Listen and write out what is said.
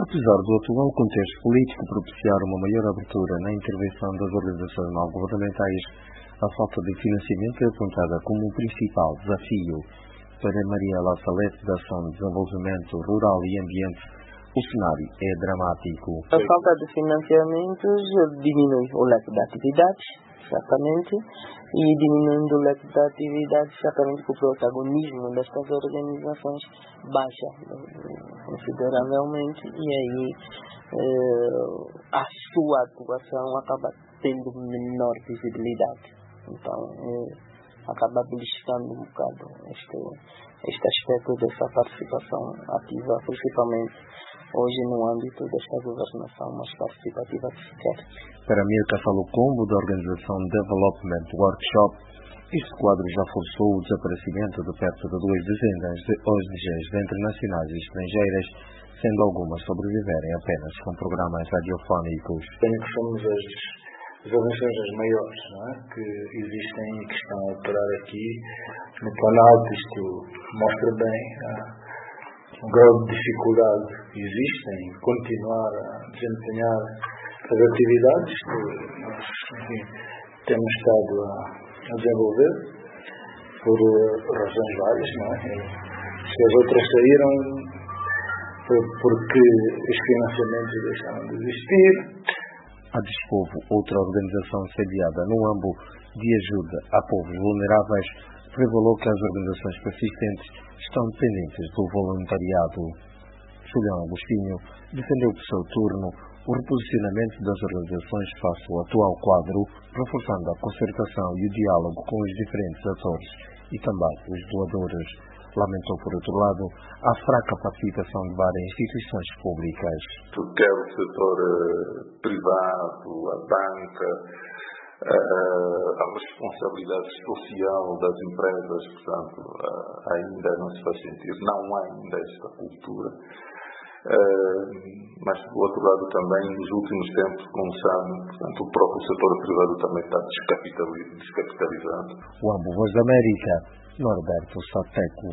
Apesar do atual contexto político propiciar uma maior abertura na intervenção das organizações não governamentais, a falta de financiamento é apontada como o principal desafio. Para Mariela Salete, da Ação de Desenvolvimento Rural e Ambiente, o cenário é dramático. A falta de financiamentos diminui o leque de atividades, certamente, e diminuindo o leque de atividades, certamente que o protagonismo destas organizações baixa consideravelmente, e aí a sua atuação acaba tendo menor visibilidade. Então, acaba beliscando um bocado este aspecto dessa participação ativa, principalmente hoje no âmbito desta governação mais participativa que se quer. Para Mirka Falocombo, da organização Development Workshop, este quadro já forçou o desaparecimento de perto de 2 dezenas de ONGs internacionais e estrangeiras, sendo algumas sobreviverem apenas com programas radiofónicos. Tenho que somos as organizações maiores, não é? Que existem e que estão a operar aqui no Planalto. Isto mostra bem o grau de dificuldade que existe em continuar a desempenhar as atividades que nós, enfim, temos estado a desenvolver por razões várias, não é? Se as outras saíram foi porque os financiamentos deixaram de existir. A Despovo, outra organização sediada no AMBO de ajuda a povos vulneráveis, revelou que as organizações persistentes estão dependentes do voluntariado. Julião Agostinho defendeu por seu turno o reposicionamento das organizações face ao atual quadro, reforçando a concertação e o diálogo com os diferentes atores e também os doadores. Lamentou, por outro lado, a fraca participação de várias instituições públicas. Quer o setor privado, a banca, a responsabilidade social das empresas, portanto, ainda não se faz sentir, não há ainda esta cultura. Mas, do outro lado, também, nos últimos tempos, como sabem, portanto, o próprio setor privado também está descapitalizado. O AMBO Voz da América, Norberto Sateco.